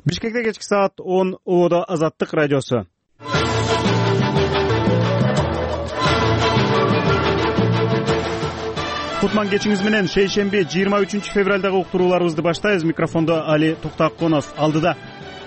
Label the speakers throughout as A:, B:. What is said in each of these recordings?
A: Бишкекте кечки саат 10 Оодо Азаттык радиосу. Кутман кечиңиз менен шейшемби 23 февралдагы уктурууларыбызды баштайбыз. Микрофондо Али Токтаконов алдыда.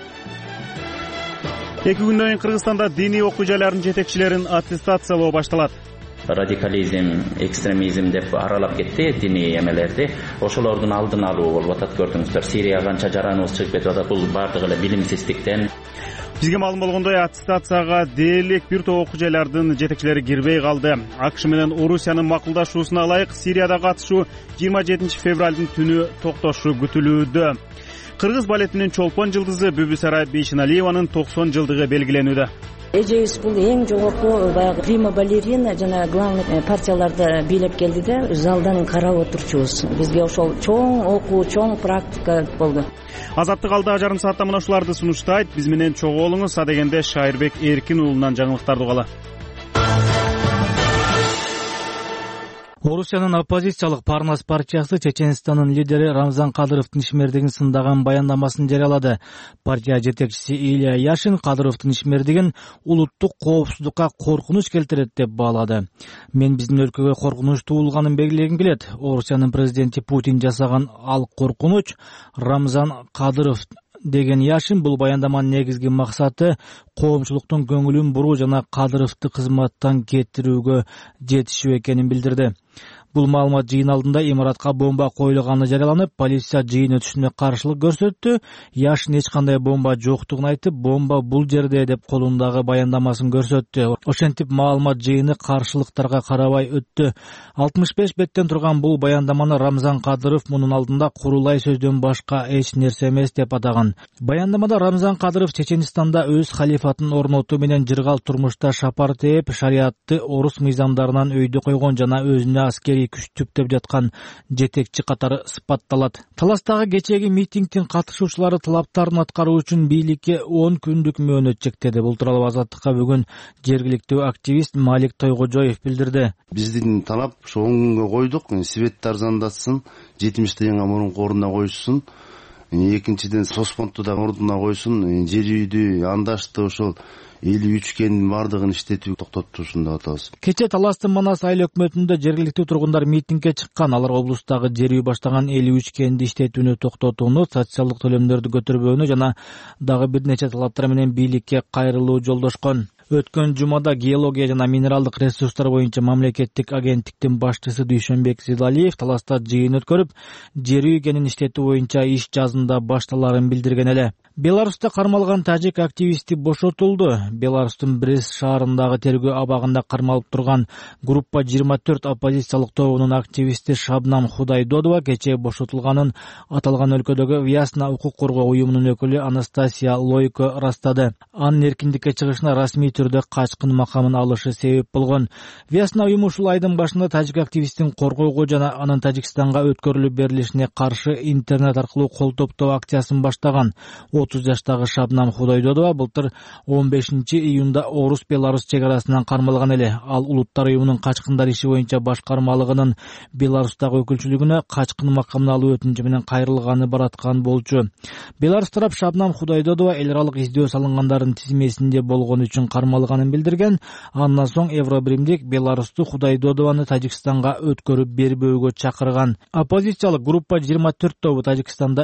A: 2 күндөн кийин Кыргызстанда диний окуу жайлардын жетекчилерин аттестациялоо башталат.
B: Радикализм, экстремизм деп аралап кетти диний эмелерди. Ошолордун алдын алуу болуп атат, көрдүңүздөр. Сирия канча жараныбыз чыгып кетип атат, бул бардыгы эле билимсиздиктен.
A: Бизге маалым болгондой, аттестацияга дээрлик бир топ окуу жайлардын жетекчилери кирбей калды. АКШ менен Орусиянын макулдашуусуна ылайык Сириядагы атышуу 27 февралдын түнү токтошу күтүлүүдө. Кыргыз балетинин чолпон жылдызы Бүбүсара Бейшеналиеванын 90 жылдыгы белгиленүүдө.
C: Эжебиз бул эң жогорку баягы прима балерина жана главный партияларды бийлеп келди да, залдан карап отурчубуз. Бизге ошол чоң окуу, чоң практика болду.
A: Азаттык алда жарым саатта мына ушуларды сунуштайт. Биз менен чогуу болуңуз. Адегенде Шайырбек Эркин уулунан жаңылыктарды угалы.
D: Орусиянын оппозициялык Парнас партиясы Чеченстандын лидери Рамзан Кадыровдун ишмердигин сындаган баяндамасын жарыялады. Партия жетекчиси Илья Яшин Кадыровдун ишмердигин улуттук коопсуздукка коркунуч келтирет деп баалады. Мен биздин өлкөгө коркунуч туулганын белгилегим келет. Орусиянын президенти Путин жасаган ал коркунуч Рамзан Кадыров деген Яшин бул баяндаманын негизги максаты коомчулуктун көңүлүн буруу жана Кадыровду кызматтан кетирүүгө жетишүү экенин билдирди. Бул маалымат жыйын алдында имаратка бомба коюлганы жарыяланып, полиция жыйын өтүшүнө каршылык көрсөттү. Яшин эч кандай бомба жоктугун айтып, бомба бул жерде деп колундагы баяндамасын көрсөттү. Ошентип маалымат жыйыны каршылыктарга карабай өттү. 65 беттен турган бул баяндаманы Рамзан Кадыров мунун алдында курулай сөздөн башка эч нерсе эмес деп атаган. Баяндамада Рамзан Кадыров Чеченстанда өз халифатын орнотуу менен жыргал турмушта шапар тээп, шариатты орус мыйзамдарынан өйдө койгон жана өзүнө аскерий күч түптөп жаткан жетекчи катары сыпатталат. Таластагы кечээги митингдин катышуучулары талаптарын аткаруу үчүн бийликке 10 күндүк мөөнөт чектеди. Бул тууралуу Азаттыкка бүгүн жергиликтүү активист Малик Тойгожоев билдирди.
E: Биздин талап ошо 10 күнгө койдук. Светти арзандатсын, 70 тыйынга мурунку ордуна коюшсун. Экинчиден Соспонту да ордуна койсун, жер үйдү, андашты ошол 53 кендин бардыгын иштетүү токтотушун деп атабыз.
D: Кече Таластын Манас айыл өкмөтүндө жергиликтүү тургундар митингге чыккан. Алар облустагы жер үй баштаган 53 кенди иштетүүнү токтотууну, социалдык төлөмдөрдү көтөрбөөнү жана дагы бир нече талаптар менен бийликке кайрылуу жолдошкон. Өткөн жумада геология жана минералдык ресурстар боюнча мамлекеттик агенттиктин башчысы Дүйшөнбек Зидалиев Таласта жыйын өткөрүп, жер үй кенин иштетүү боюнча иш жазында башталарын билдирген эле. Беларуста кармалган тажик активисти бошотулду. Беларустун Брест шаарындагы тергөө абагында кармалып турган группа 24 оппозициялык тобунун активисти Шабнам Худайдодова кечээ бошотулганын аталган өлкөдөгү Вясна укук коргоо уюмунун өкүлү Анастасия Лойко ырастады. Анын эркиндикке чыгышына расмий түрдө качкын макамын алышы себеп болгон. Вясна уюму ушул айдын башында тажик активистин коргоого жана анын Тажикстанга өткөрүлүп берилишине каршы интернет аркылуу кол топтоо акциясын баштаган. 30 жаштагы Шабнам Худайдодова былтыр 15 июнда Орус-Беларус чек арасынан кармалган эле. Ал улуттар уюмунун качкындар иши боюнча башкармалыгынын Беларустагы өкүлчүлүгүнө качкын макамын алуу өтүнүчү менен кайрылганы бараткан болчу. Беларус тарап Шабнам Худайдодова эл аралык издөө салынгандардын тизмесинде болгон үчүн кармалганын билдирген. Андан соң Евробиримдик Беларусту Худайдодованы Тажикстанга өткөрүп бербөөгө чакырган. Оппозициялык группа 24 тобу Тажикстанда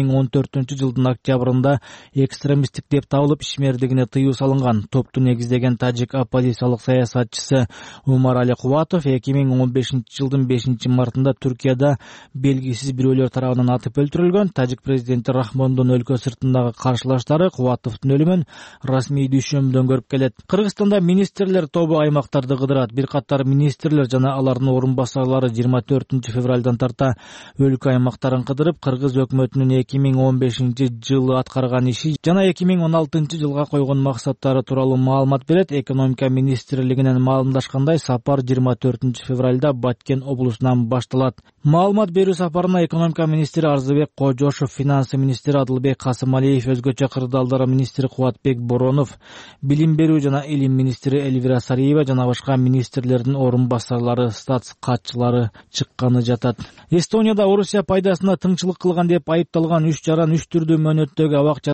D: 2014 жылдын октябрында экстремисттик деп табылып ишмердигине тыюу салынган. Топту негиздеген тажик оппозициялык саясатчысы Умар Али Кубатов 2015 жылдын 5 мартында Түркияда белгисиз бирөөлөр тарабынан атып өлтүрүлгөн. Тажик президенти Рахмондун өлкө сыртындагы каршылаштары Кубатовдун өлүмүн расмий дүйшөмбүдөн көрүп келет. Кыргызстанда министрлер тобу аймактарды кыдырат. Бир катар министрлер жана алардын орун басарлары 24 февралдан тарта өлкө аймактарын кыдырып, кыргыз өкмөтүнүн 2015 жылы аткарган иши жана 2016 жылга койгон максаттары тууралуу маалымат берет. Экономика министрлигинен маалымдашкандай, сапар 24 февралда Баткен облусунан башталат. Маалымат берүү сапарына экономика министри Арзыбек Кожошов, финансы министри Адылбек Касымалиев, өзгөчө кырдаалдар министри Кубатбек Боронов, билим берүү жана илим министри Эльвира Сариева жана башка министрлердин орун басарлары, статс катчылары чыкканы жатат. Эстонияда Орусия пайдасына тыңчылык кылган деп айыпталган 3 жаран 3 түрдүү мөөнөттөгү абак